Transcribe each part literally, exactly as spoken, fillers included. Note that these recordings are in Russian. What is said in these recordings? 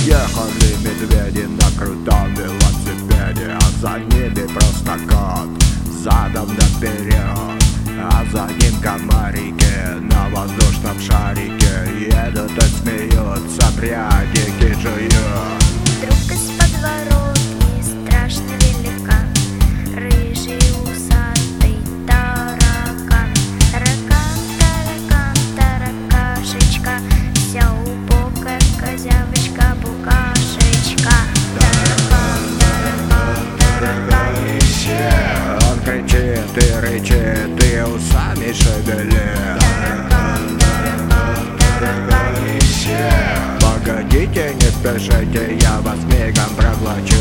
Ехали медведи на крутом велосипеде, а за ними просто кот, задом наперед. А за ним комарики на воздушном шарике едут и смеются, пряники жуют. Вдруг из подворотни страшно велика рыжий усатый таракан. Таракан, таракан, таракашечка, вся убогая козявочка, букашечка. Таракан, таракан, тараканище. Он кричит и рычит, и усами шевелит. Таракан, таракан, тараканище. Погодите, не спешите, я вас мигом проглочу.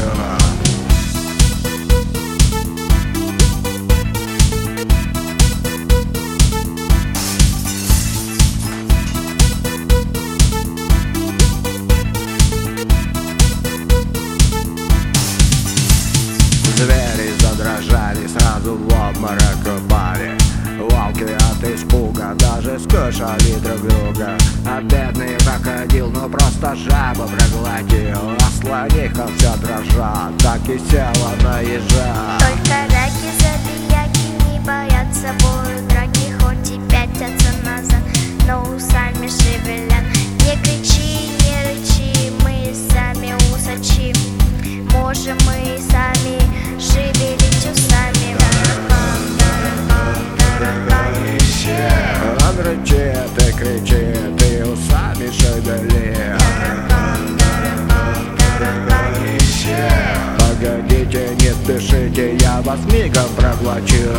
Звери задрожали, сразу в обморок упали. Волки от испуга даже скушали друг друга. А бедный крокодил, ну просто жабу проглотил. А слониха вся дрожа, так и села на ежа. Только раки, забияки не боятся бою драки, хоть и пятятся назад, но усами шевелят. Не кричи, не рычи, мы сами усачи, можем мы и сами шевелить усами. Таракан, таракан, тараканище. Он рычит и кричит, и усами шевелит. Таракан, таракан, тараканище. Погодите, не спешите, я вас мигом проглочу.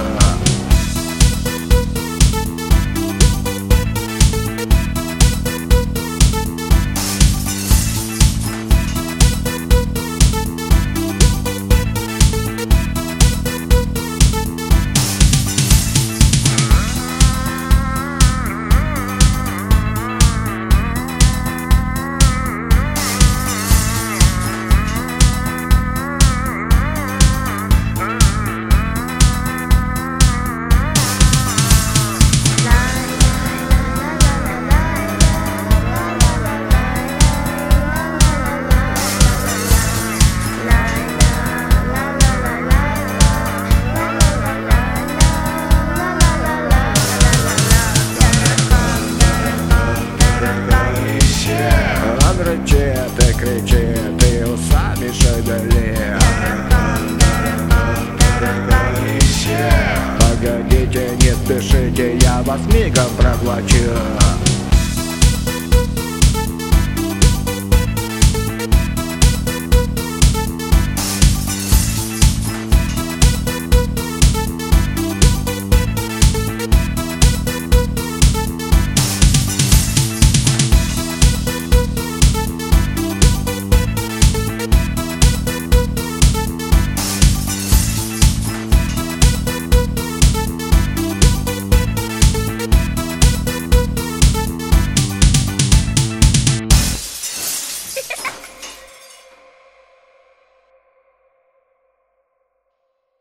Он рычит и кричит, и усами шевелит. Погодите, не спешите, я вас мигом проглочу.